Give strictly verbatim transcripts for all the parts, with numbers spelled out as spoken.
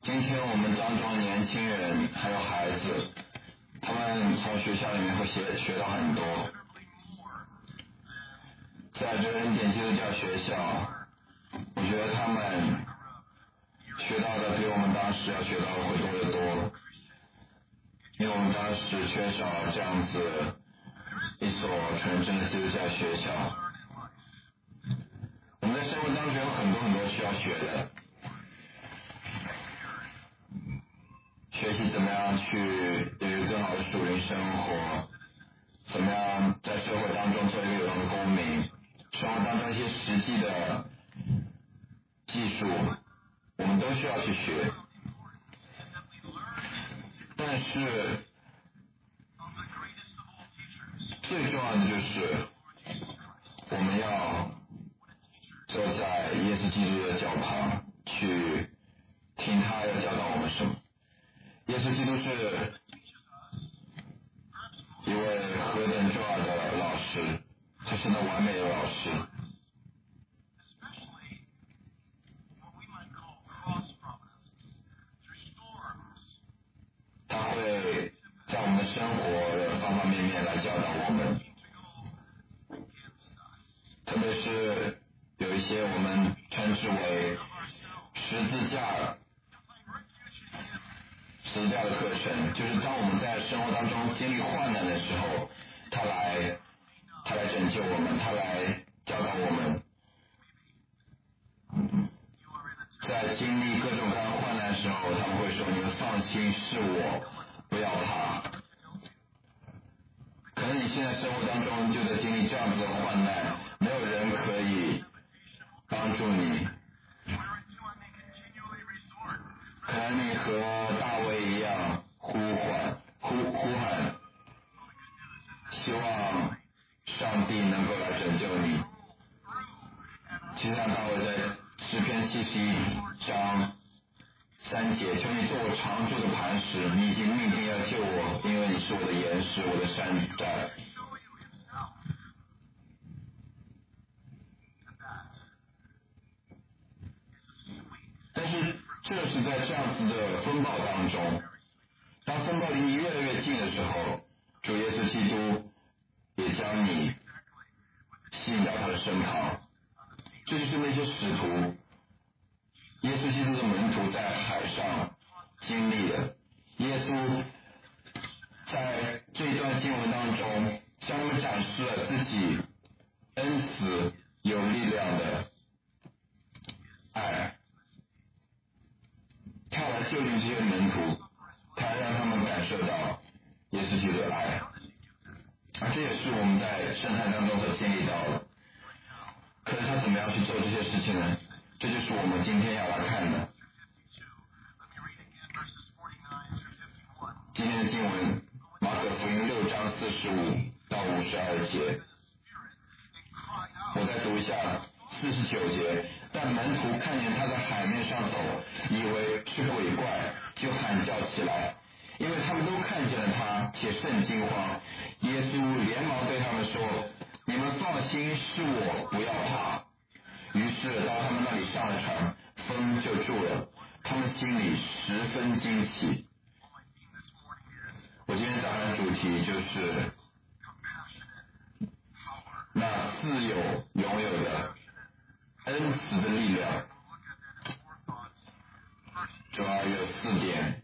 今天我们当中的年轻人还有孩子，他们从学校里面会学学到很多。在这恩典基督教学校，我觉得他们学到的比我们当时要学到的会多得多，因为我们当时缺少这样子一所纯正的基督教学校。我们在生活当中有很多很多需要学的，学习怎么样去有一个更好的属灵生活，怎么样在社会当中做一个有用的公民，生活当中一些实际的技术我们都需要去学。但是最重要的就是我们要坐在耶稣基督的脚旁去听他要教导我们什么。耶稣基督是一位何等重要的老师，他是那完美的老师。他会在我们的生活的方方面面来教导我们，特别是有一些我们称之为十字架十字架的课程，就是当我们在生活当中经历患难的时候，他来他来拯救我们，他来教导我们。在经历各种各样患难的时候，他们会说：“你们放心，是我，不要怕。”可能你现在生活当中就在经历这样子的患难，没有人可以帮助你。可能你和大卫一样呼唤、呼呼喊，希望上帝能够来拯救你。其实像大卫在诗篇七十一章三节，求你做我常住的磐石，你已经命定要救我，因为你是我的岩石，我的山寨。但是这是在这样子的风暴当中，当风暴离你越来越近的时候，主耶稣基督也将你吸引到他的身旁。这就是那些使徒，耶稣基督的门徒在海上经历的。耶稣在这一段经文当中向他们展示了自己恩慈有力量的爱，他来救赎这些门徒，他让他们感受到耶稣基督的爱，而这也是我们在圣餐当中所经历到的。可是他怎么样去做这些事情呢？这就是我们今天要来看的。今天的经文，马可福音六章四十五到五十二节，我再读一下四十九节。但门徒看见他在海面上走，以为是鬼怪，就喊叫起来，因为他们都看见了他，且甚惊慌。耶稣连忙对他们说：“你们放心，是我，不要怕。”于是到他们那里上了船，风就住了，他们心里十分惊奇。我今天早上的主题就是那自有拥有的恩慈的力量，主要有四点。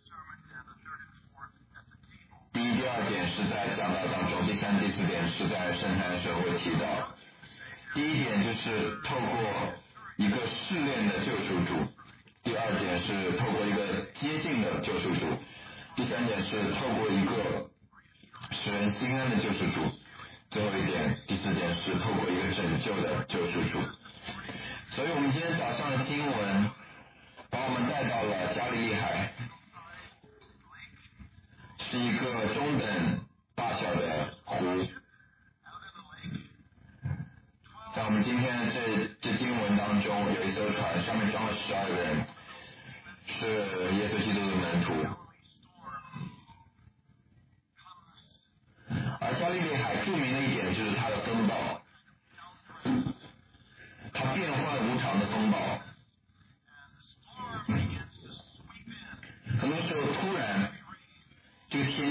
第一、第二点是在讲道当中，第三、第四点是在圣餐的时候会提到。第一点就是透过一个试炼的救赎主，第二点是透过一个接近的救赎主，第三点是透过一个使人心安的救赎主，最后一点，第四点是透过一个拯救的救赎主。所以我们今天早上的经文把我们带到了加利利海，是一个中等大小的湖。在我们今天这这经文当中，有一艘船，上面装了十二个人，是耶稣基督的门徒。而加利利海著名的一点就是它的风暴，它变幻无常的风暴。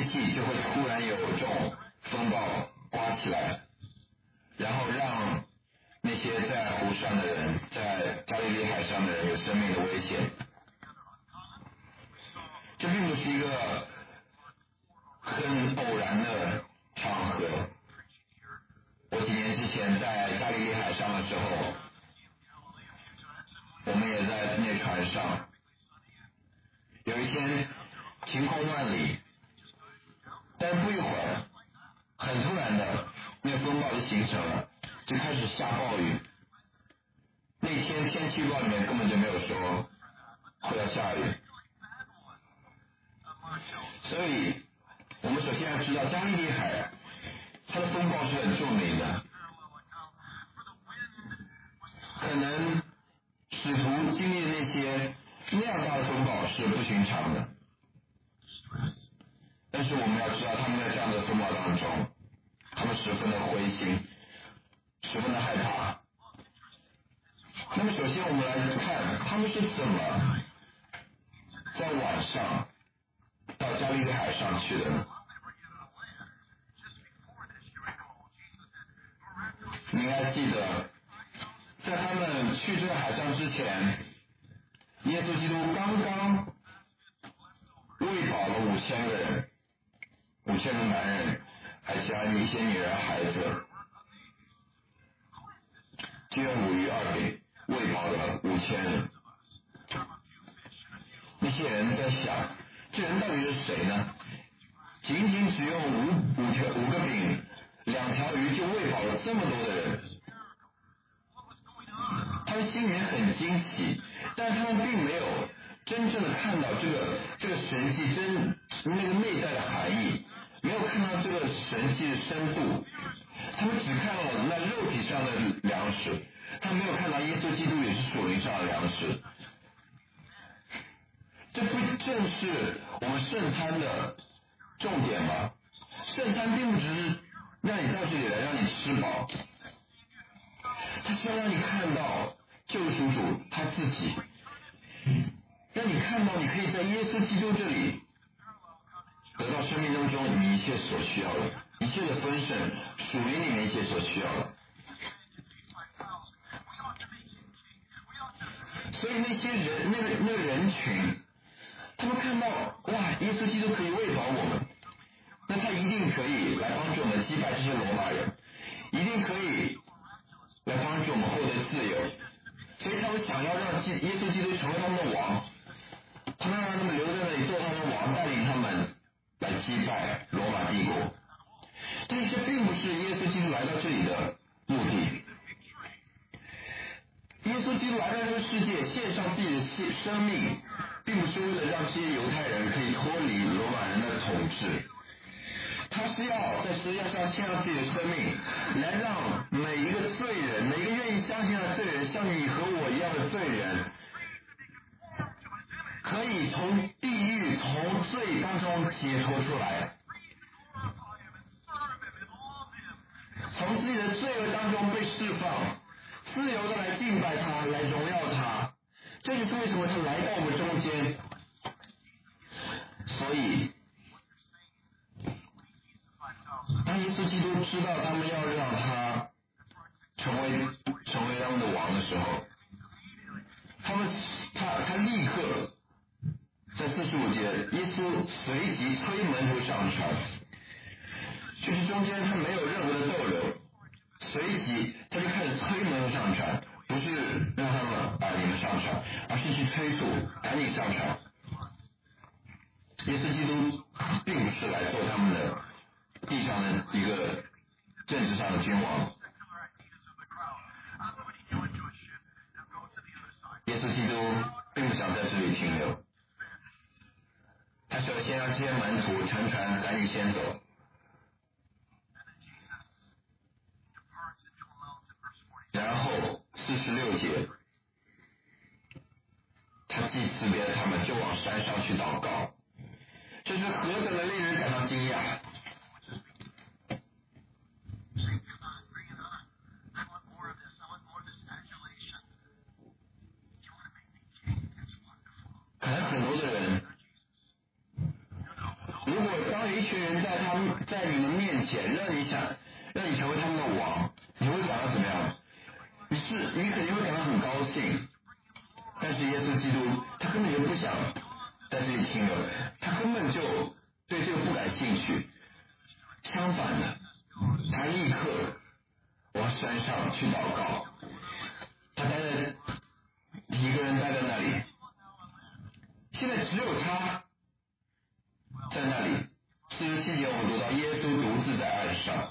气就会突然有这种风暴刮起来，然后让那些在湖上的人，在加利利海上的人有生命的危险。这并不是一个很偶然的场合。我几年之前在加利利海上的时候，我们也在那船上，有一天晴空万里，但不一会儿，很突然的，那个风暴就形成了，就开始下暴雨。那天天气预报里面根本就没有说会要下雨，所以我们首先要知道加利利海它的风暴是很著名的，可能使徒经历的那些那样大的风暴是不寻常的，但是我们要知道他们在这样的风暴当中，他们十分的灰心，十分的害怕。那么首先我们来看他们是怎么在晚上到加利利海上去的呢？你应该记得，在他们去这个海上之前，耶稣基督刚刚喂饱了五千个人，五千个男人，还加一些女人孩子，就用五鱼二饼喂饱了五千人。那些人在想，这人到底是谁呢？仅仅只用五五条五个饼两条鱼就喂饱了这么多的人，他们心里面很惊奇，但他们并没有真正的看到这个这个神迹真那个内在的含义，没有看到这个神迹的深度，他们只看到那肉体上的粮食，他们没有看到耶稣基督也是属灵上的粮食。这不正是我们圣餐的重点吗？圣餐并不只是让你到这里来让你吃饱，他是要让你看到救赎主他自己，让你看到你可以在耶稣基督这里得到生命当中你一切所需要的，一切的丰盛，属灵里面一切所需要的。所以那些人那个那个人群，他们看到哇，耶稣基督可以喂饱我们，那他一定可以来帮助我们击败这些罗马人，一定可以来帮助我们获得自由。所以他们想要让耶稣基督成为他们的王，他们让他们留在那里做他们的王，带领他们来击败罗马帝国。但是这并不是耶稣基督来到这里的目的。耶稣基督来到这个世界献上自己的生命，并不是为了让这些犹太人可以脱离罗马人的统治，他是要在十字架上献上自己的生命，来让每一个罪人，每一个愿意相信的罪人，像你和我一样的罪人，可以从地狱从罪当中解脱出来，从自己的罪恶当中被释放，自由的来敬拜他，来荣耀他。这就是为什么他来到我们中间。所以当耶稣基督知道他们要让他成为成为他们的王的时候，他们他他立刻在四十五节，耶稣随即催门徒上船，就是中间他没有任何的逗留，随即他就开始催门徒上船，不是让他们啊你们上船，而是去催促赶紧上船。耶稣基督并不是来做他们的地上的一个政治上的君王，耶稣基督并不想在这里停留，他首先让这些门徒乘船赶紧先走。然后四十六节，他既辞别了他们，就往山上去祷告。这是何等的令人感到惊讶！可能很多的人，如果当一群在他们在你们面前，让你想让你成为他们的王，你会感到怎么样？你是你肯定会感到很高兴，但是耶稣基督他根本就不想在这里停留，他根本就对这个不感兴趣，相反的，他立刻往山上去祷告，他待在一个人待在那里，现在只有他在那里。四十七节我们读到耶稣独自在岸上。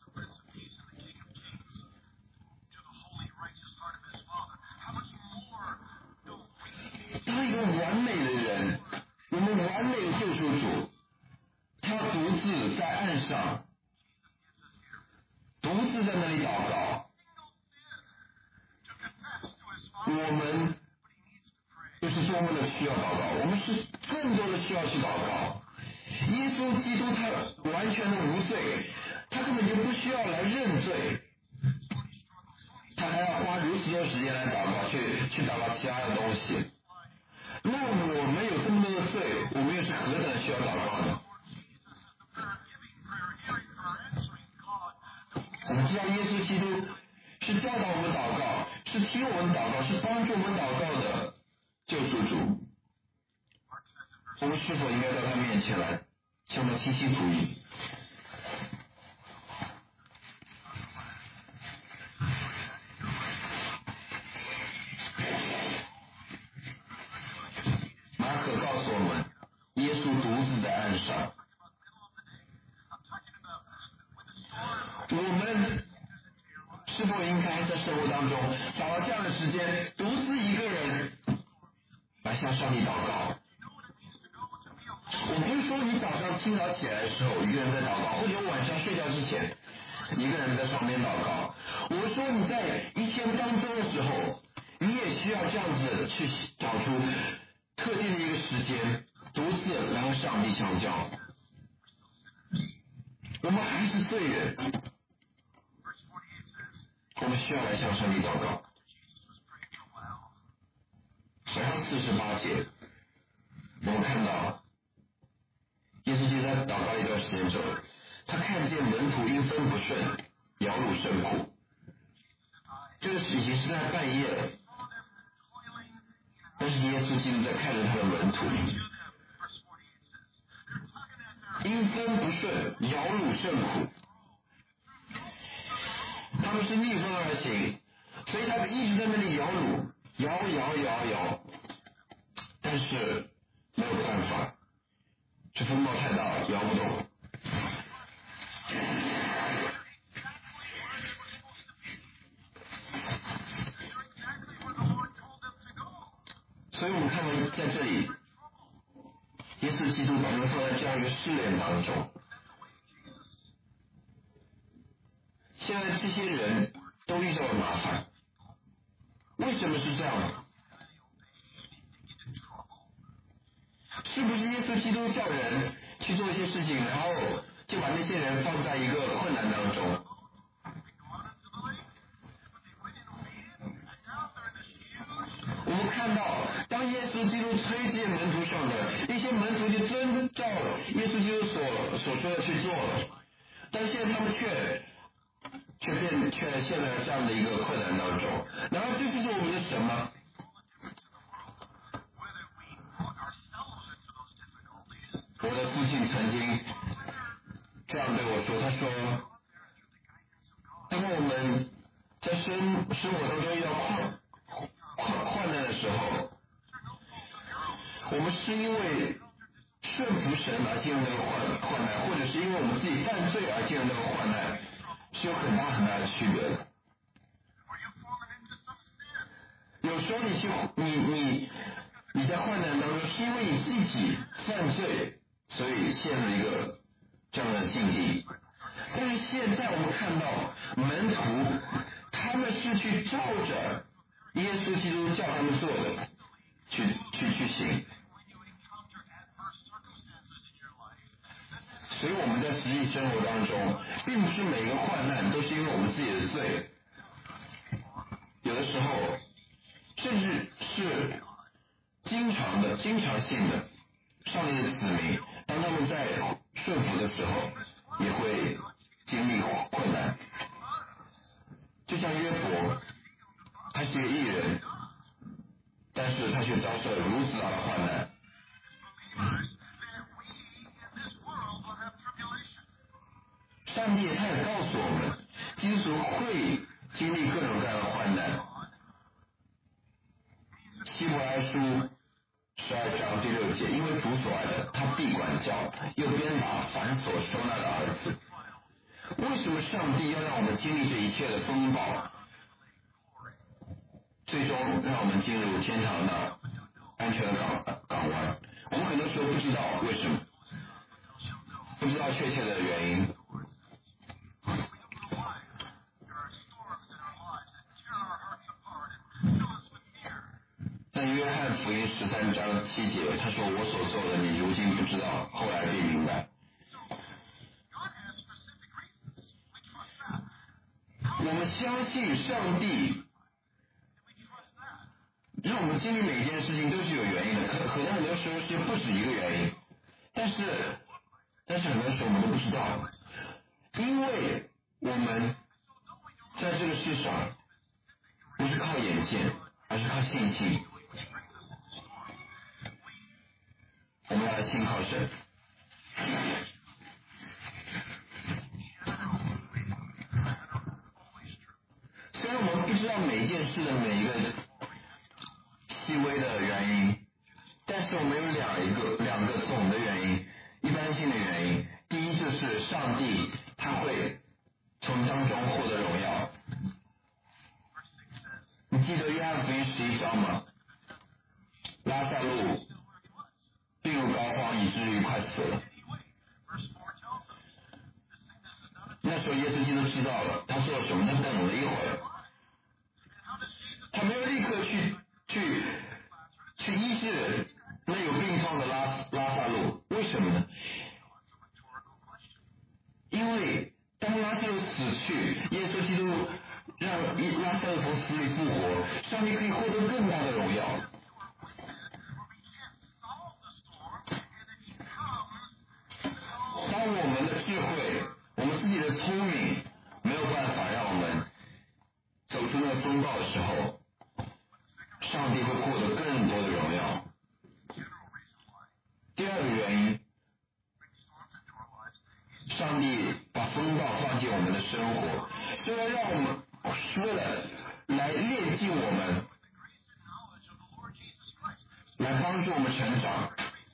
当一个完美的人，我们完美的救赎主，他独自在岸上，独自在那里祷告，我们又是多么的需要祷告，我们是更多的需要去祷告。耶稣基督他完全的无罪，他根本就不需要来认罪，他还要花如此多时间来祷告，去去祷告其他的东西。那我们有这么多的罪，我们又是何等的需要祷告呢？我们知道耶稣基督是教导我们祷告，是听我们祷告，是帮助我们祷告的救赎主。我们是否应该到他面前来向他倾心吐意？马可告诉我们，耶稣独自在岸上。我们是否应该在生活当中找到这样的时间，独自一个人来向上帝祷告？我不是说你早上清早起来的时候一个人在祷告，或者晚上睡觉之前一个人在床边祷告。我说你在一天当中的时候，你也需要这样子去找出特定的一个时间，独自来和上帝相交。我们还是罪人，我们需要来向上帝祷告。十章四十八节，我们看到耶稣基督在祷告一段时间之后，他看见门徒因分不顺，摇橹甚苦。这个已经是在半夜了，但是耶稣基督在看着他的门徒，因分不顺，摇橹甚苦。他们是逆风而行，所以他们一直在那里摇橹，摇摇摇摇，但是没有办法，这风暴太大了，摇不动。所以我们看到在这里，耶稣基督把他们放在这样一个试炼当中。现在这些人都遇到了麻烦，为什么是这样呢？是不是耶稣基督叫人去做一些事情，然后就把那些人放在一个困难当中？我们看到，当耶稣基督推荐门徒上的，那些门徒就遵照耶稣基督所所说的去做了，但现在他们却却变却陷在这样的一个困难当中。然后这就是我们的神吗？我的父亲曾经这样对我说，他说，当我们在生生活当中遇到困困困难的时候，我们是因为顺服神而进入那个患患难，或者是因为我们自己犯罪而进入那个患难，是有很大很大的区别的。有时候你去你你你在患难当中，是因为你自己犯罪，所以陷入一个这样的境地。但是现在我们看到门徒，他们是去照着耶稣基督叫他们做的，去去去行。所以我们在实际生活当中，并不是每个患难都是因为我们自己的罪，有的时候甚至是经常的、经常性的，上帝的子民，当他们在顺服的时候，也会经历困难。就像约伯，他是一个义人，但是他却遭受如此大的患难。上帝他也告诉我们，基督徒会经历各种各样的患难。希伯来书十二章第六节，因为主所爱的，他必管教，又鞭打凡所收纳的儿子。为什么上帝要让我们经历这一切的风暴，最终让我们进入天堂的安全的港港湾？我们很多时候不知道为什么，不知道确切的原因。但约翰福音十三章七节，他说：“我所做的，你如今不知道，后来必明白。”我们相信上帝让我们经历每一件事情都是有原因的，可可能很多时候是不止一个原因，但是但是很多时候我们都不知道，因为我们在这个世上不是靠眼见，而是靠信心。我们要来信靠神。虽然我们不知道每一件事的每一个细微的原因，但是我们有两一个两个总的原因，一般性的原因。第一就是上帝他会从当中获得荣耀。你记得约翰福音十一章吗？拉撒路病入膏肓，以至于快死了。那时候耶稣基督知道了，他做了什么？他等了一会儿，他没有立刻去去去医治那有病痛的拉拉撒路，为什么呢？因为当拉撒路死去，耶稣基督让拉撒路从死里复活，上帝可以获得更大的荣耀。当我们的智慧，我们自己的聪明没有办法让我们走出那个风暴的时候，上帝会获得更多的荣耀。第二个原因，上帝把风暴放进我们的生活，是为了让我们，是为了来炼净我们，来帮助我们成长。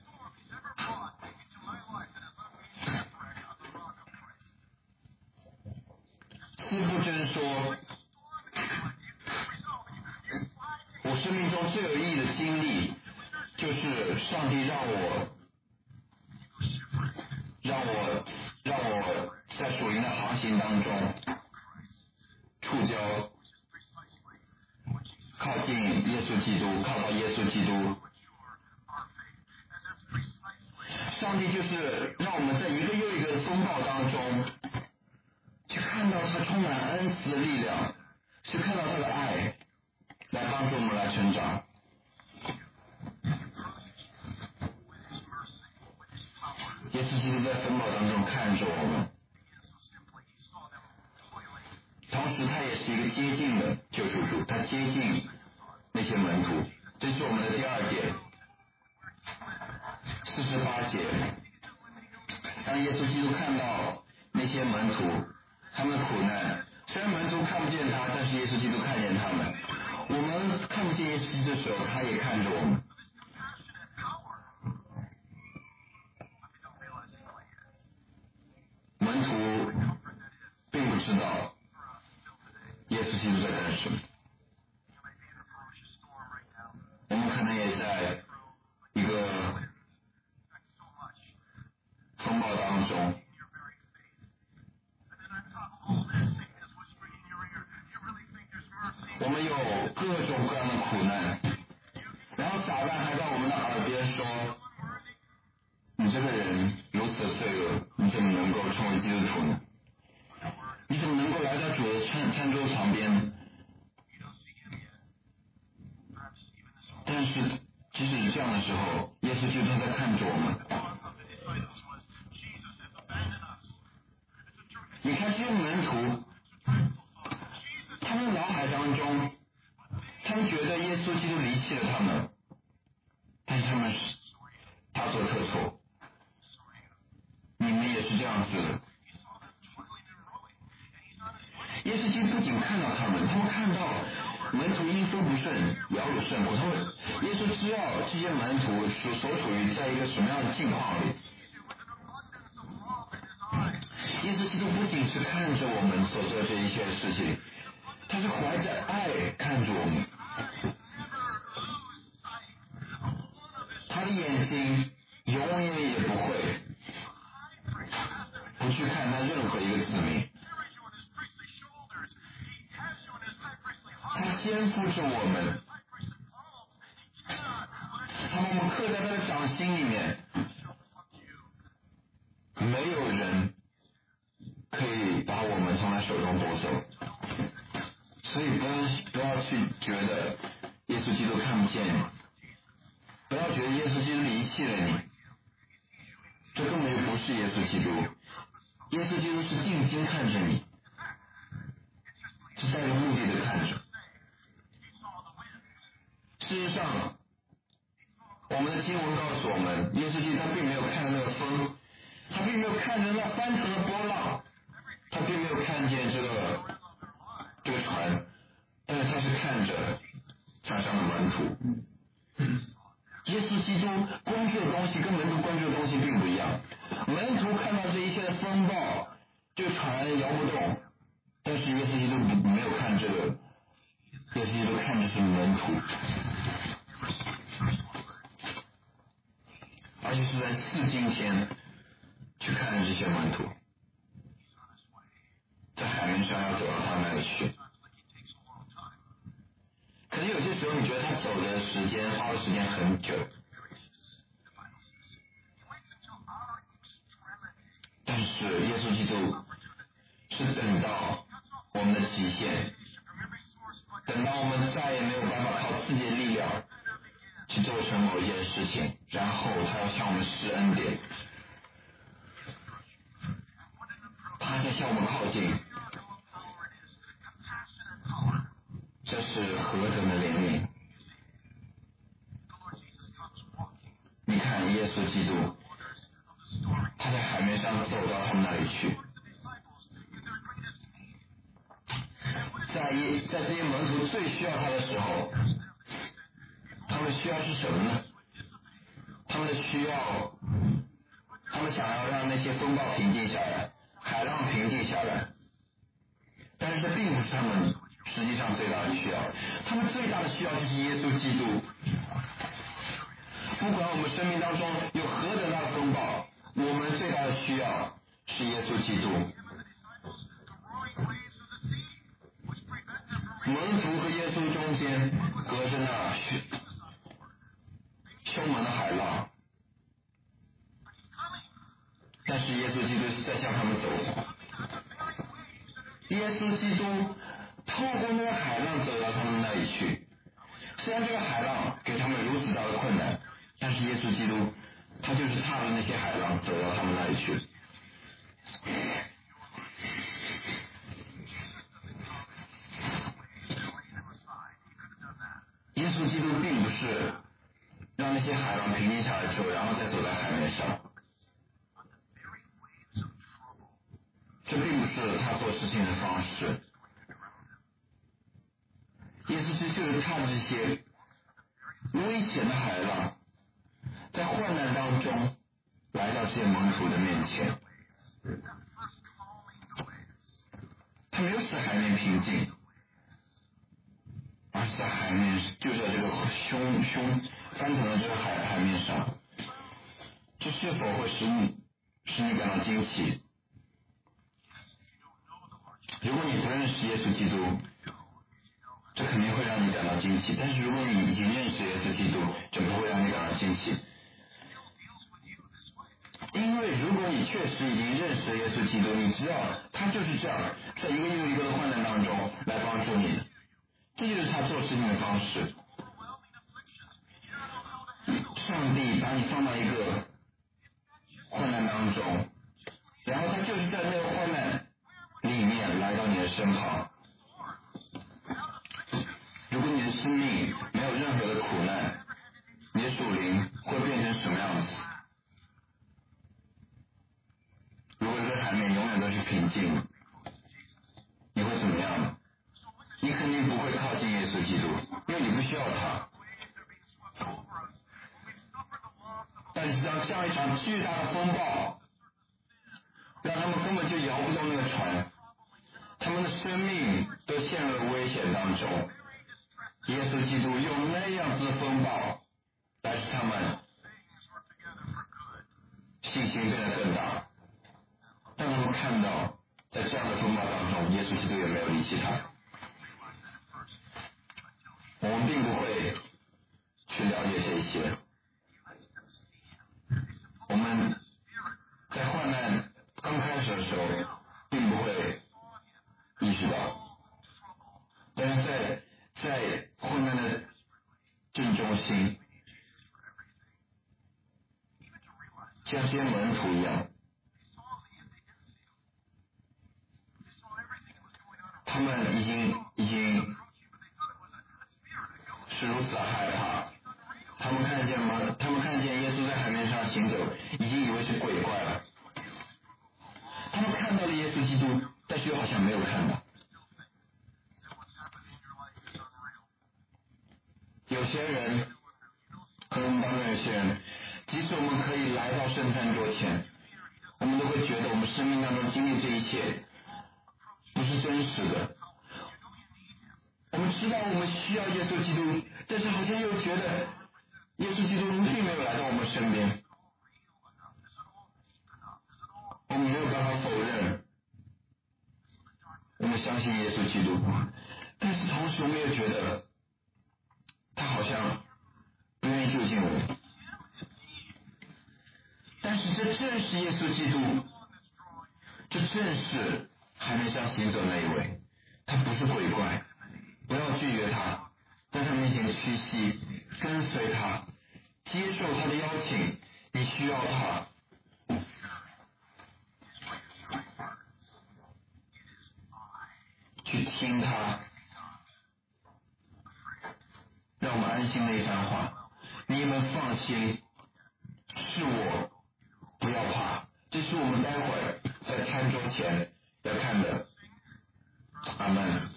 司布真说，我生命中最有意义的经历，就是上帝让我，让我，让我在属灵的航行当中，触礁，靠近耶稣基督，靠到耶稣基督。上帝就是让我们在一个又一个的风暴当中，去看到他充满恩慈的力量，去看到他的爱，来帮助我们来成长。耶稣基督在风暴当中看着我们，同时他也是一个接近的救赎主，他接近那些门徒。这是我们的第二点。四十八节，当耶稣基督看到那些门徒他们的苦难，虽然门徒看不见他，但是耶稣基督看见他们。我们看不见耶稣基督的时候，他也看着我们。门徒并不知道耶稣基督在干什么。我们可能也在一个风暴当中，我们有各种各样的苦难，然后撒旦还在我们的耳边说，你这个人如此罪恶，你怎么能够成为基督徒呢？你怎么能够来到主的餐餐桌旁边呢？但是即使是这样的时候，耶稣基督在看着我们。 你看这些门徒，他们脑海当中，他们觉得耶稣基督离弃了他们，但是他们大错特错。你们也是这样子的。耶稣基督不仅看到他们，他们看到门徒因风不顺，摇有胜过他们。耶稣知道这些门徒所所处于在一个什么样的境况里。耶稣基督不仅是看着我们所做这一切事情，他是怀着爱看着我们。他的眼睛永远也不会不去看他任何一个子民。他肩负着我们，他把我们刻在他的掌心里面，没有人可以把我们从他手中夺走。所以不要不要去觉得耶稣基督看不见你，不要觉得耶稣基督离弃了你，这根本就不是耶稣基督。耶稣基督是定睛看着你，是带着目的的看着。事实上，我们的经文告诉我们，耶稣基督他并没有看着那个风，他并没有看着那翻腾的波浪，他并没有看见这个这个船，但是他是看着船上的门徒。耶稣基督关注的东西跟门徒关注的东西并不一样。门徒看到这一切的风暴，这个船摇不动，但是耶稣基督没有看这个，耶稣基督看的是门徒，而且是在四今天去看这些门徒，在海面上要走到他那里去。可能有些时候你觉得他走的时间花的时间很久，但是耶稣基督是等到我们的极限，等到我们再也没有办法靠自己的力量去做成某一件事情，然后他要向我们施恩典，他在向我们靠近。这是何等的怜悯！你看耶稣基督，他在海面上走到他们那里去，在一在这些门徒最需要他的时候，他们的需要是什么呢？他们的需要，他们想要让那些风暴平静下来，海浪平静下来，但是这并不是他们实际上最大的需要。他们最大的需要就是耶稣基督。不管我们生命当中有何等大的风暴，我们最大的需要是耶稣基督。门徒和耶稣中间隔着那凶猛的海浪，但是耶稣基督是在向他们走。耶稣基督透过那个海浪走到他们那里去，虽然这个海浪给他们如此大的困难，但是耶稣基督他就是踏着那些海浪走到他们那里去。耶稣基督并不是让那些海浪平静下来之后，然后再走在海面上，这并不是他做事情的方式。耶稣基督就是踏着这些危险的海浪，在患难当中来到这些门徒的面前，他没有使海面平静，而是在海面，就在这个凶凶翻腾的这个海海面上。这是否会使你使你感到惊奇？如果你不认识耶稣基督，这肯定会让你感到惊奇。但是如果你已经认识耶稣基督，这不会让你感到惊奇。因为如果你确实已经认识了耶稣基督，你知道他就是这样，在一个又一个的患难当中来帮助你，这就是他做事情的方式。上帝把你放到一个患难当中，然后他就是在那个患难但是像像一场巨大的风暴，让他们根本就摇不动那个船，他们的生命都陷入了危险当中。耶稣基督用那样子的风暴来使他们信心变得更大，让他们看到在这样的风暴当中，耶稣基督也没有离弃他。我们并不会去了解这些，我们在患难刚开始的时候并不会意识到，但是在在患难的正中心，像这些门徒一样，他们已经已经是如此的害怕，他们看见吗？他们看见耶稣在海面上行走，已经以为是鬼怪了。他们看到了耶稣基督，但是又好像没有看到。有些人，和我们当中有些人，即使我们可以来到圣餐桌前，我们都会觉得我们生命当中经历这一切不是真实的。我们知道我们需要耶稣基督，但是好像又觉得耶稣基督并没有来到我们身边。我们没有办法否认我们相信耶稣基督，但是同时我们也觉得他好像不愿意救进我们。但是这正是耶稣基督，这正是海面上行走那一位，他不是鬼怪，不要拒绝他，在他面前屈膝，跟随他，接受他的邀请。你需要他，去听他，让我们安心的一番话。你们放心，是我，不要怕。这是我们待会儿在餐桌前要看的。阿们。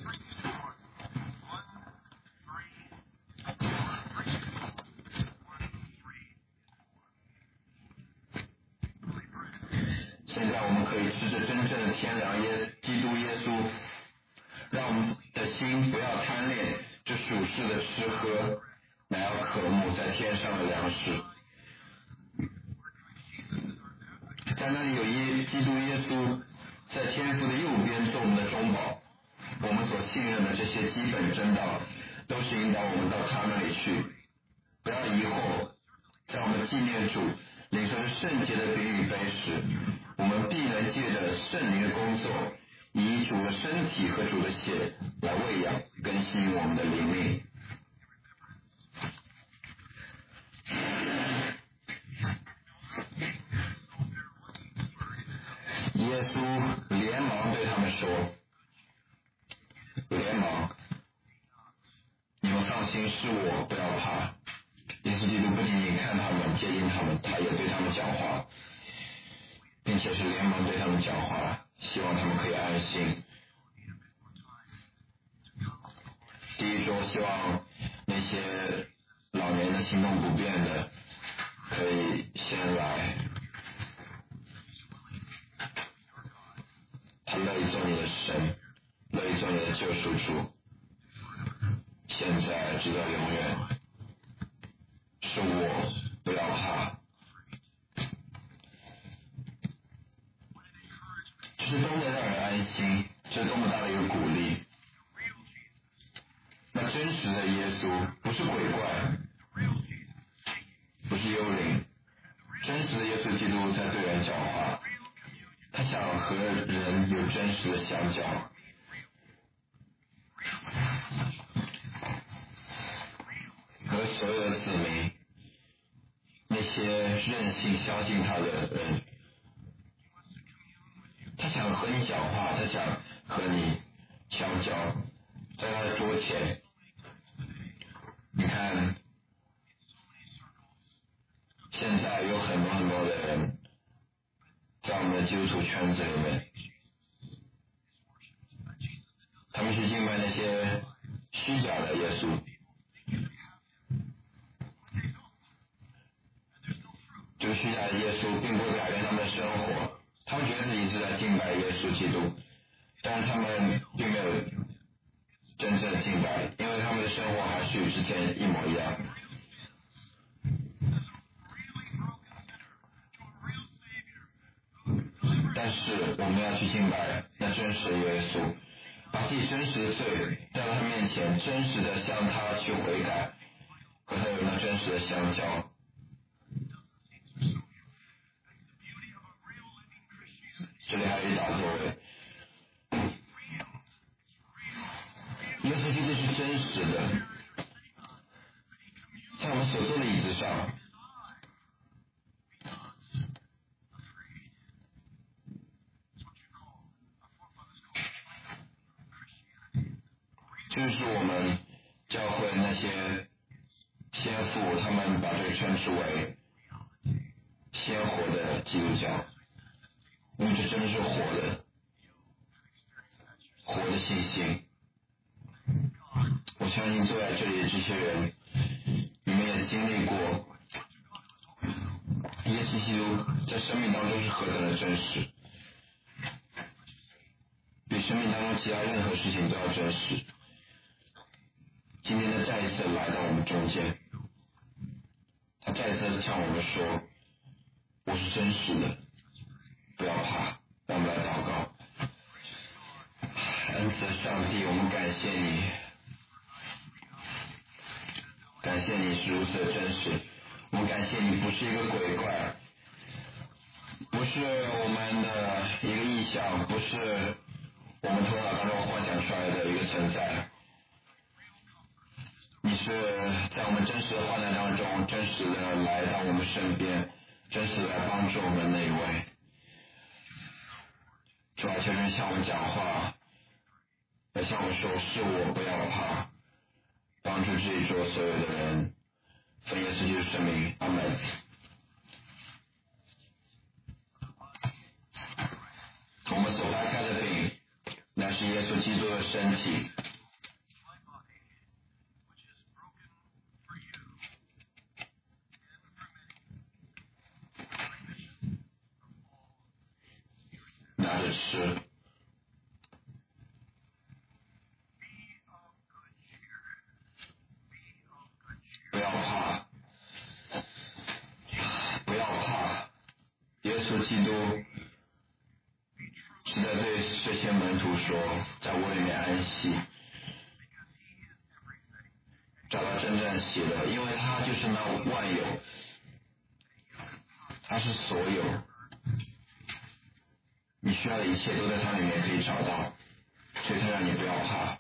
现在我们可以吃着真正的天粮耶基督耶稣，让我们的心不要贪恋这属世的吃喝，乃要渴慕在天上的粮食。在那里有耶基督耶稣在天父的右边做我们的中保，我们所信任的这些基本真道都是引导我们到他那里去。不要疑惑，在我们纪念主领受圣洁的饼与杯时，我们必能借着圣灵的工作，以主的身体和主的血来喂养更新我们的灵命。耶稣连忙对他们说，连忙，你们放心，是我，不要怕。耶稣基督不仅仅看他们，接近他们，他也对他们讲话，并且是连忙对他们讲话，希望他们可以安心。第一说，希望那些老年的行动不便的可以先来，他乐意做你的神，乐意做你的救赎主，现在直到永远。是我，不要怕。这是多么让人安心，这是多么大的一个鼓励。那真实的耶稣不是鬼怪，不是幽灵，真实的耶稣基督在对人讲话，他想和人有真实的相交。和所有的子民，那些任性相信他的人，他想和你讲话，他想和你相交，在他的桌前。你看，现在有很多很多的人在我们的基督徒圈子里面，他们去敬拜那些虚假的耶稣， 这个虚假的耶稣并不会改变他们的生活，他们觉得自己是在敬拜耶稣基督，但是他们并没有真正的敬拜，因为他们的生活还是与之前一模一样。但是我们要去敬拜那真实的耶稣，把自己真实的罪带到他面前，真实的向他去悔改，和他有那真实的相交。这里还有一大座位，耶稣基督是真实的，在我们所坐的椅子上。这就是我们教会那些先父，他们把这个称之为鲜活的基督教，因为这真的是活的，活的信心。我相信坐在这里的这些人，你们也经历过耶稣基督在生命当中是何等的真实，比生命当中其他任何事情都要真实。今天他再一次来到我们中间，他再一次向我们说，我是真实的，不要怕，让我们来祷告。恩慈的上帝，我们感谢你，感谢你是如此的真实，我们感谢你不是一个鬼怪，不是我们的一个意象，不是我们头脑当中幻想出来的一个存在，你是在我们真实的患难当中，真实的来到我们身边，真实的来帮助我们那一位。主啊，求你向我们讲话，来向我们说，是我，不要怕，帮助这一桌所有的人，奉耶稣基督圣名，阿门。我们所来开的饼，乃是耶稣基督的身体。拿着吃，不要怕，不要怕，耶稣基督是在对这些门徒说，在我里面安息，找到真正的喜乐，因为他就是那万有，他是所有，你需要的一切都在他里面可以找到，所以他让你不要怕。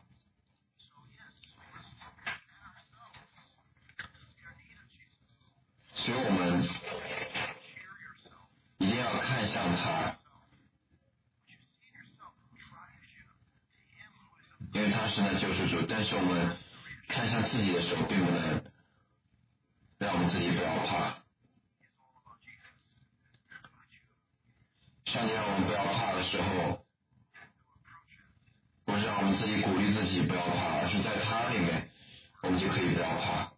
所以我们一定要看向他，因为他是那救世主，但是我们看向自己的时候，并不能让我们自己不要怕。上帝让我们不要怕的时候，不是让我们自己鼓励自己不要怕，而是在他里面，我们就可以不要怕。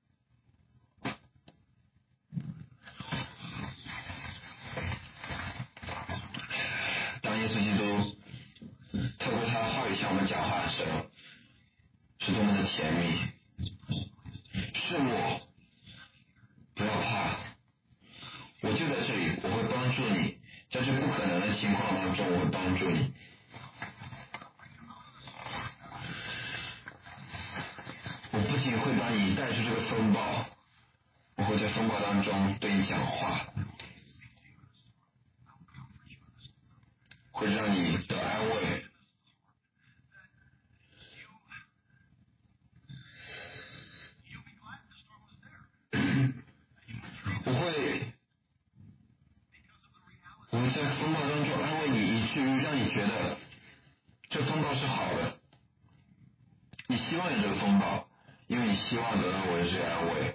当耶稣基督透过他的话语向我们讲话的时候，是多么的甜蜜。是我，不要怕，我就在这里，我会帮助你，在这不可能的情况当中，我会帮助你。我不仅会把你带出这个风暴，我会在风暴当中对你讲话，会让你得安慰。我会，我会在风暴当中安慰你，以至于让你觉得这风暴是好的。你希望有这个风暴，因为你希望得到我的这个安慰。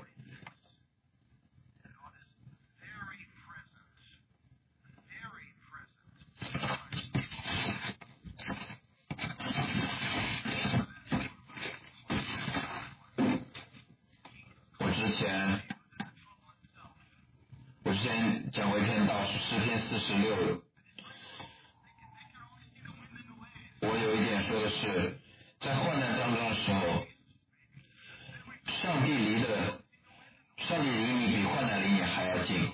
我之前，我之前讲过一篇道是诗篇四十六，我有一点说的是，在患难当中的时候，上帝离的，上帝离你比患难离你还要近。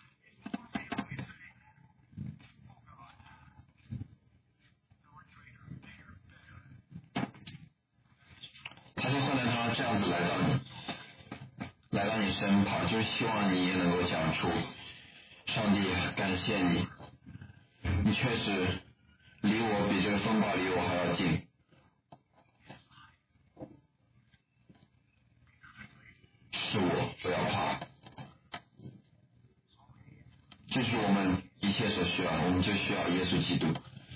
他在患难当中这样子来到你，来到你身旁，就是希望你也能够讲出，上帝感谢你，你确实离我比这个风暴离我还要近。是我，不要怕。这是我们一切所需要的，我们就需要耶稣基督。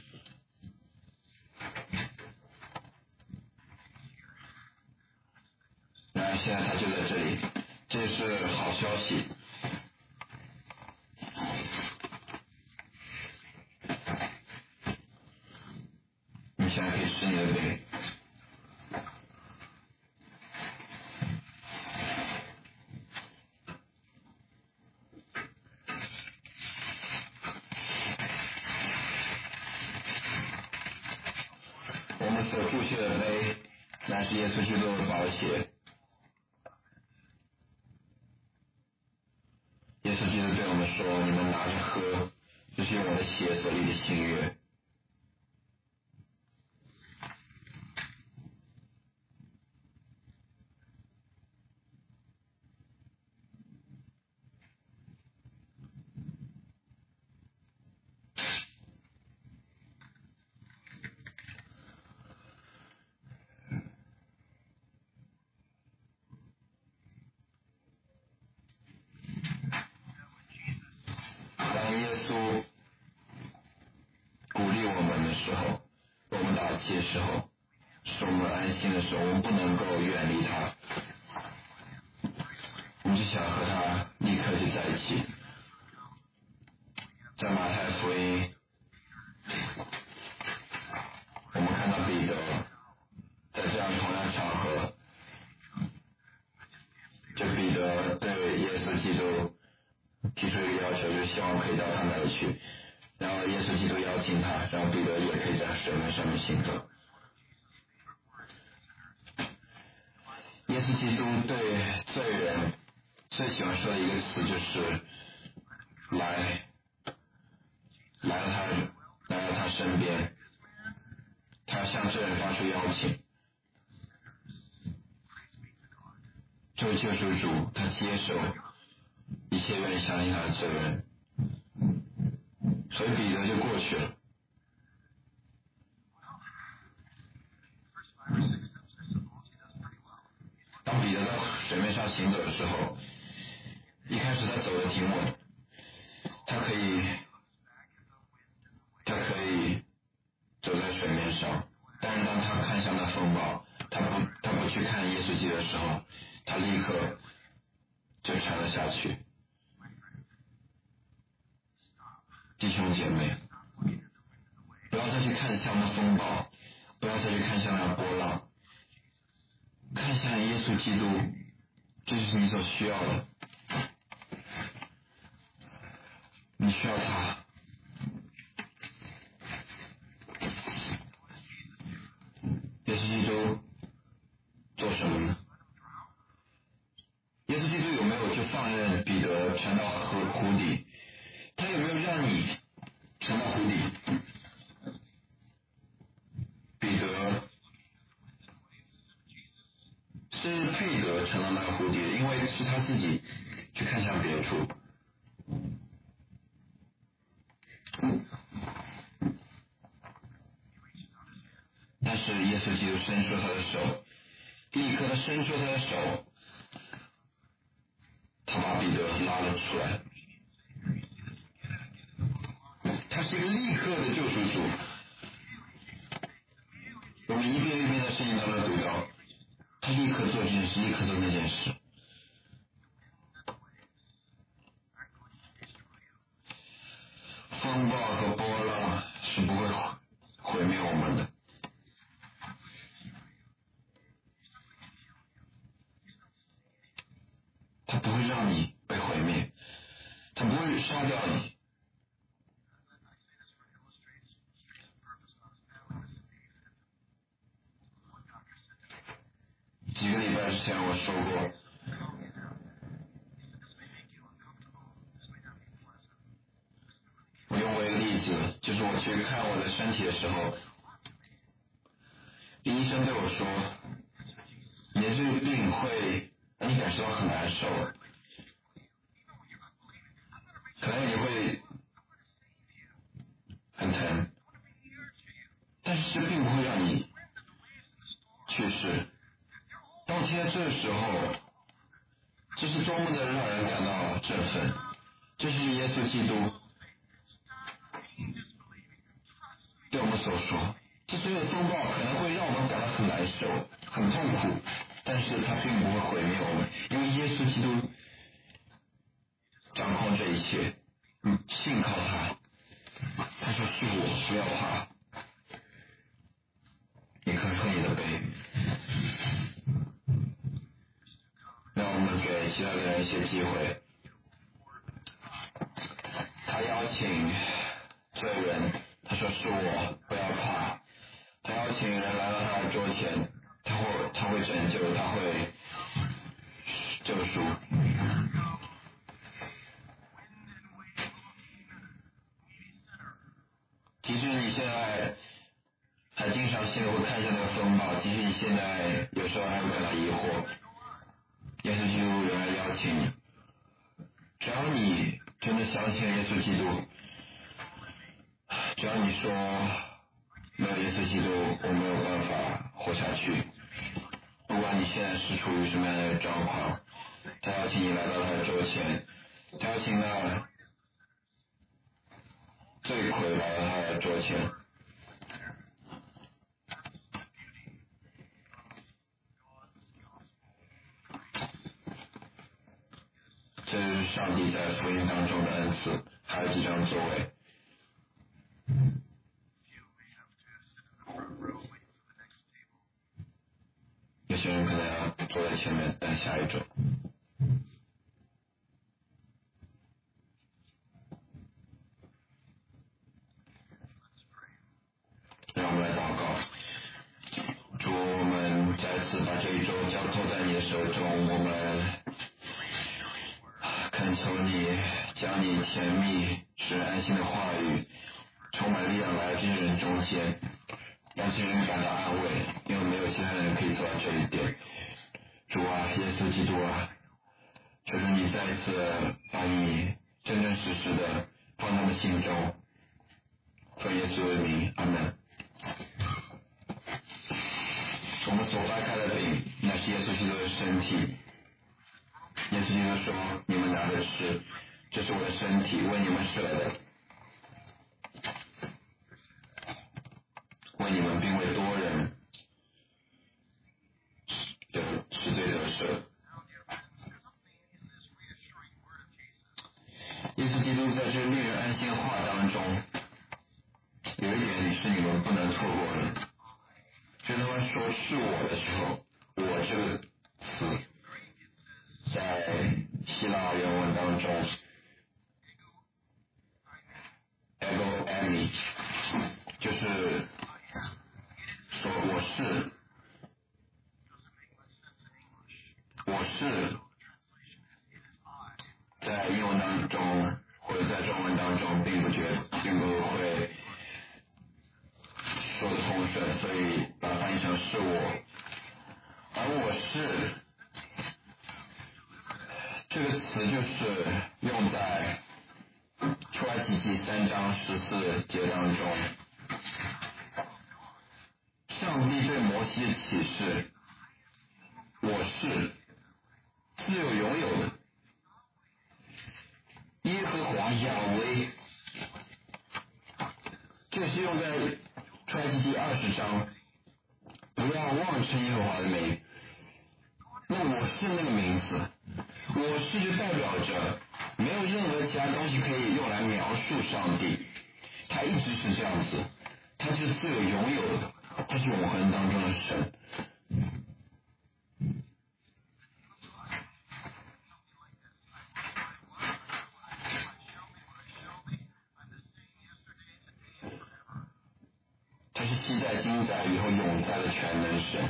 然而现在他就在这里，这是好消息。你现在可以吃你的饼。我们所注血的杯，乃是耶稣基督的宝血。耶稣基督对我们说：“你们拿着喝，这是用我的血所立的新约。”当耶稣鼓励我们的时候，我们打气的时候，使我们安心的时候，我们不能够远离他，我们就想和他立刻就在一起。在马太福音，我们看到彼得在这样同样场合，就彼得对耶稣基督提出一个要求，就是希望可以到他那里去，然后耶稣基督邀请他，然后彼得也可以在水面上面行走。耶稣基督对罪人最喜欢说的一个词就是来，来到他来到他身边，他要向罪人发出邀请。作为救赎主，他接受一切愿意相信他的罪人，所以彼得就过去了。当彼得在水面上行走的时候，一开始他走得挺稳，他可以，他可以走在水面上，但是当他看向那风暴，他不，他不去看耶稣基督的时候，他立刻就沉了下去。弟兄姐妹，不要再去看向那风暴，不要再去看向那波浪，看向耶稣基督，这就是你所需要的。你需要他。耶稣基督做什么呢？耶稣基督有没有就放任彼得沉到河湖底？他有没有让你沉到湖底？彼得是配得沉到那个湖底的，因为是他自己去看向别处。但是耶稣基督伸出他的手，立刻他伸出他的手，他把彼得拉了出来。他是一个立刻的救赎主。我们一遍一遍在圣经当中读到，他立刻做这件事，立刻做那件事。风暴和波浪是不会毁灭我们的。它不会让你被毁灭， 他不会杀掉你。几个礼拜之前我说过，我用过一个例子，就是我去看我的身体的时候，医生对我说，你的这个病会让你感受到很难受，可能你会很疼，但是这并不会让你去世。当我听到这个时候，这是多么的让人感到振奋！这是耶稣基督对我们所说，这所有的风暴可能会让我们感到很难受、很痛苦，但是它并不会毁灭我们，因为耶稣基督掌控这一切。嗯，信靠他。他说是我，不要怕，你可以喝你的杯。让我们给其他的人一些机会。他邀请罪人，他说是我，不要怕。他邀请人来到他的桌前，他会他会拯救，他会救赎。即使你现在还经常性的会看一下那个风暴，即使你现在有时候还会感到疑惑，耶稣基督仍然邀请你。只要你真的相信耶稣基督，只要你说没有耶稣基督我没有办法活下去，不管你现在是处于什么样的状况，他邀请你来到他的桌前，他邀请那罪魁来到他的桌前。这是上帝在福音当中的恩赐，还有几张座位。有些人可能要坐在前面等下一周。让我们来祷告。主，我们再次把这一周交托在你的手中，我们恳求你将你甜蜜使人安心的话语充满力量来这些人中间，让这些人感到安慰，因为没有其他人可以做到这一点。主啊，耶稣基督啊，求求你再一次把你真真实实的放他们心中，奉耶稣的名，阿门。我们所掰开的饼，那是耶稣基督的身体。耶稣基督说：“你们拿着吃，这是我的身体，为你们舍的，为你们并为多人得使罪得赦。”耶稣基督在这令人安心的话当中，有一点是你们不能错过的。就他们说是我的时候，我这个词在希腊原文当中 ego eimi 就是说我是我是在英文当中或者在中文当中并不觉并不会说的通顺，所以把它翻译成是我。而我是这个词就是用在出埃及记三章十四节当中，上帝对摩西的启示，我是自有拥有的，耶和华亚威，这是用在出埃及记二十章，不要妄称耶和华的名。那我是那个名字，我是就代表着没有任何其他东西可以用来描述上帝，他一直是这样子，他是自有拥有的，他是永恒当中的神。 昔在、今在、以后永在的全能神。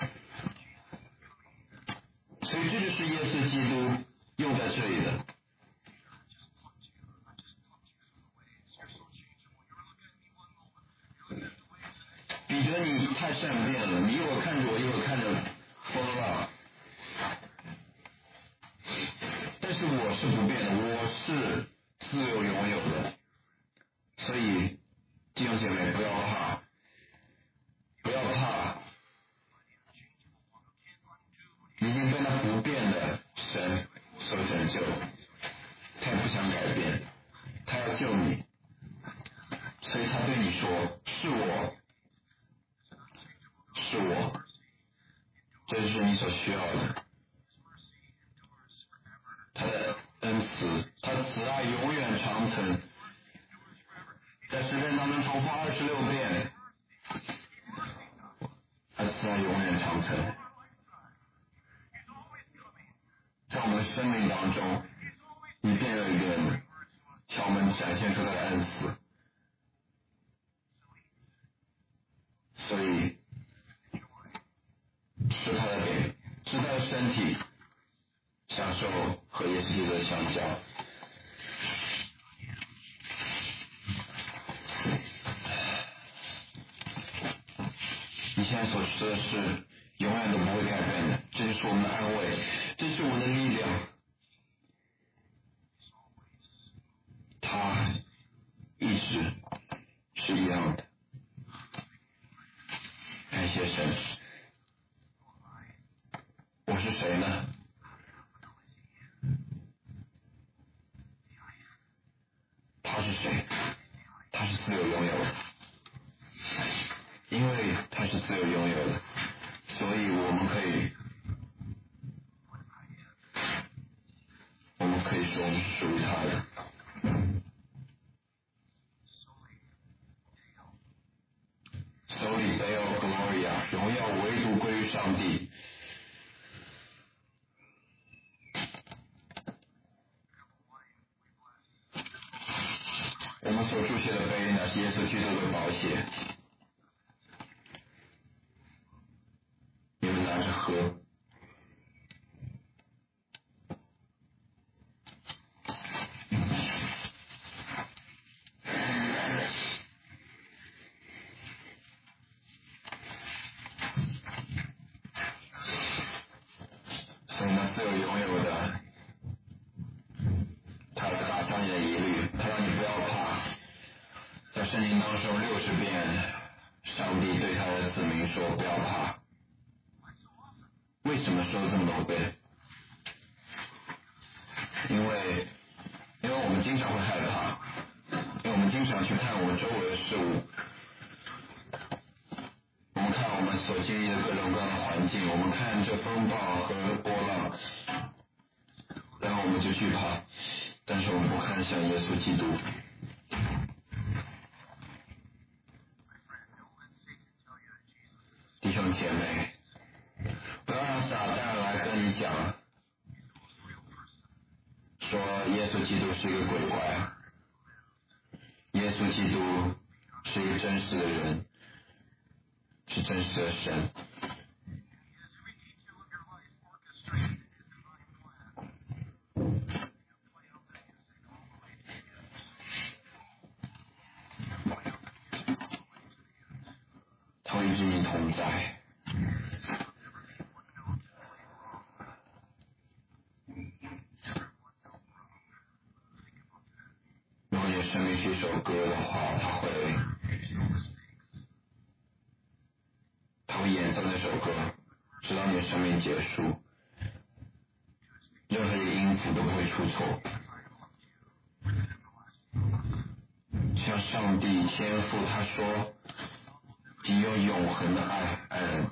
所以这就是耶稣基督用在这里的。彼得，你太善变了，你一会儿看着我，一会儿看着风浪。但是我是不变的，我是自由拥有的。所以弟兄姐妹，不要怕，不要怕，你已经被那不变的神所拯救，他也不想改变，他要救你，所以他对你说：“是我，是我。”这就是你所需要的。他的恩慈，他的慈爱永远长存。在诗篇当中重复二十六遍，他的慈爱永远长存。在我们的生命当中，一遍又一遍的向我们展现出他的恩慈。所以，吃他的饼，吃他的身体，享受和耶稣基督的相交。你现在所吃的是永远都不会改变的，这就是我们的安慰，这是我们的力量。它一直是一样的。感谢神。我是谁呢？他是谁？他是自由拥有的。因为他是自由拥有的，所以我们可以，我们可以说我们是属于他的。Soli Deo Gloria， 荣耀唯独归于上帝。我们所注写的杯，乃是耶稣基督的宝血。你们拿着喝。所以那自由拥有的，他来打消你的疑虑，他让你不要怕。在圣经当中六十遍，上帝对他的子民说不要怕。为什么说这么多遍？因为，因为我们经常会害怕，因为我们经常去看我们周围的事物，我们看我们所经历的各种各样的环境，我们看这风暴和波浪，然后我们就惧怕，但是我们不看向耶稣基督。弟兄姐妹，不要让撒旦来跟你讲说耶稣基督是一个鬼怪，耶稣基督是一个真实的人，是真实的神。他会与你同在。如果你生命是一首歌的话，他会他会演奏那首歌，直到你的生命结束，任何一个音符都不会出错。像上帝天父他说，只有永恒的爱爱人。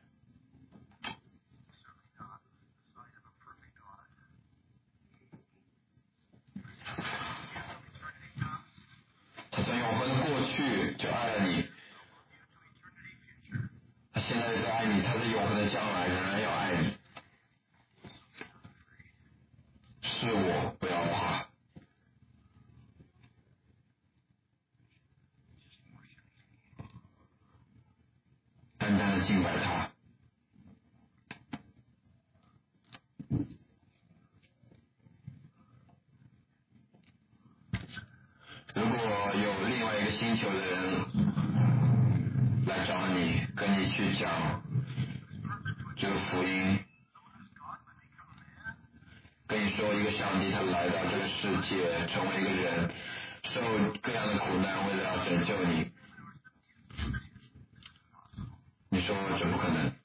他从永恒的过去就爱了你，他现在在爱你，他在永恒的将来仍然要爱你。是我，不要怕。 星球的人来找你，跟你去讲这个福音，跟你说一个上帝他来到这个世界，成为一个人，受各样的苦难，为了要拯救你。你说这不可能。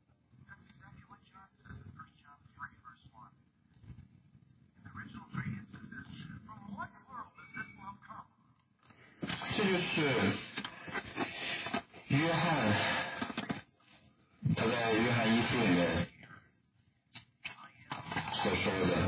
这就是约翰他在约翰一书里面所说的。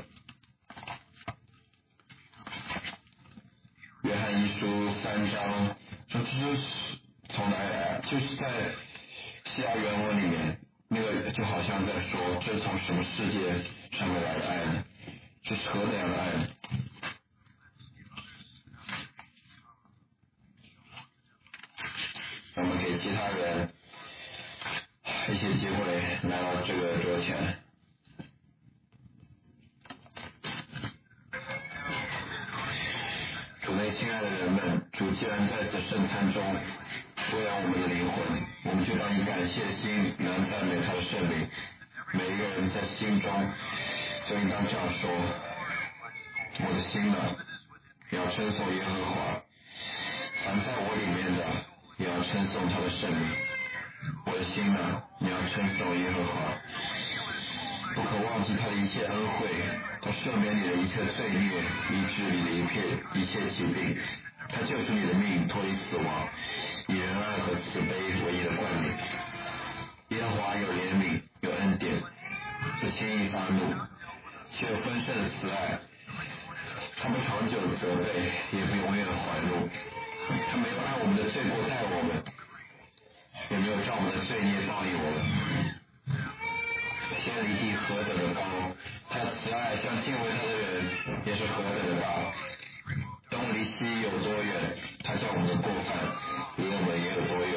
约翰一书三章说，这就是从哪里来？就是在希腊原文里面，那个就好像在说，这是从什么世界上面来的爱呢？这是何等样的爱呢？我们给其他人一些机会来到这个桌前。主内亲爱的人们，主既然在此圣餐中喂养我们的灵魂，我们就当以感谢心来赞美他的圣灵。每一个人在心中就应当这样说：我的心呢，也要称颂耶和华；凡在我里面的，也要称颂他的圣灵。我的心呢，你要称颂耶和华，不可忘记他的一切恩惠，他赦免你的一切罪孽，医治你的一切一切疾病，他救赎你的命，脱离死亡，以仁爱和慈悲为你的冠冕。耶和华有怜悯，有恩典，不轻易发怒，却有丰盛的慈爱。他不长久责备，也不永远怀怒。他没有按我们的罪过待我们，也没有照我们的罪孽报应我们。天离地何等的高，他的慈爱向敬畏他的人也是何等的大。东离西有多远，他叫我们的过犯离我们也有多远。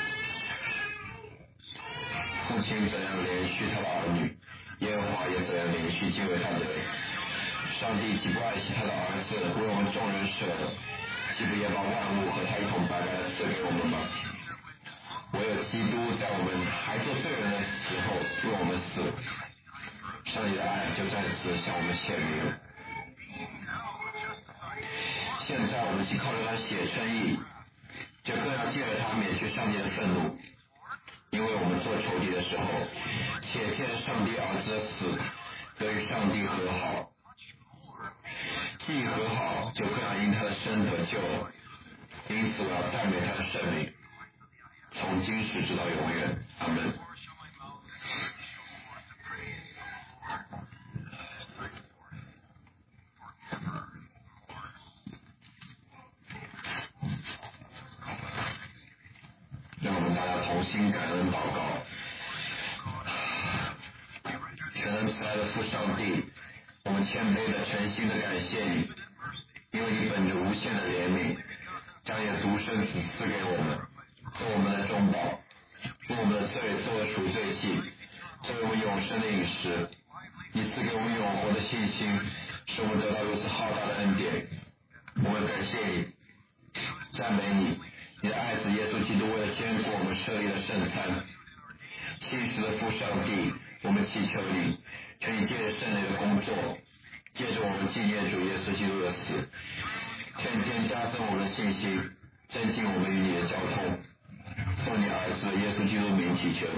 父亲怎样连续他的儿女，耶和华也怎样连续敬畏他的人。上帝岂不爱惜他的儿子，为我们众人舍，岂不也把万物和他一同白白的赐给我们吗？唯有基督在我们还做罪人的时候为我们死，上帝的爱就在此向我们显明。现在我们既靠着他血称义，就更要借着他免去上帝的愤怒，因为我们做仇敌的时候，且借着上帝儿子的死得与上帝和好，既和好，就更要因他的生得救。因此我要赞美他的圣名，从今时直到永远。阿们。让我们大家同心感恩祷告。全能慈爱的父上帝，我们谦卑的诚心的感谢你，因为你本着无限的怜悯，将你的独生子赐给我们，做我们的中保，为我们的罪作为赎罪祭，作为我们永生的饮食。你赐给我们永活的信心，使我们得到如此浩大的恩典。我们感谢你，赞美你，你的爱子耶稣基督为了先过我们设立的圣餐。信实的父上帝，我们祈求你，求你借着圣灵的工作，借着我们纪念主耶稣基督的死，天天加增我们的信心，增进我们与你的交通。奉你儿子耶稣基督名祈求。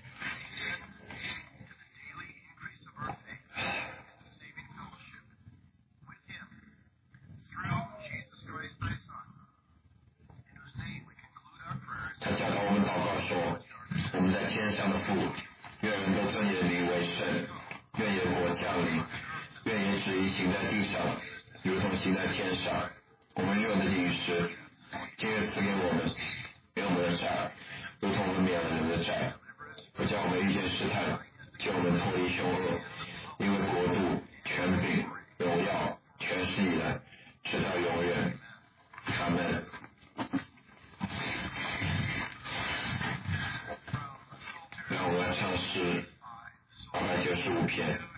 他教导我们祷告说：我们在天上的父，愿人都尊你的名为圣，愿你的国降临，愿你的旨意行在地上，如同行在天上。我们用的饮食，今日赐给我们，免我们的债，如同我们免了人的债，不叫我们遇见试探，救我们脱离凶恶。因为国度、权柄、荣耀，全是你的，直到永远。阿们。让我们来唱诗二百九十五篇。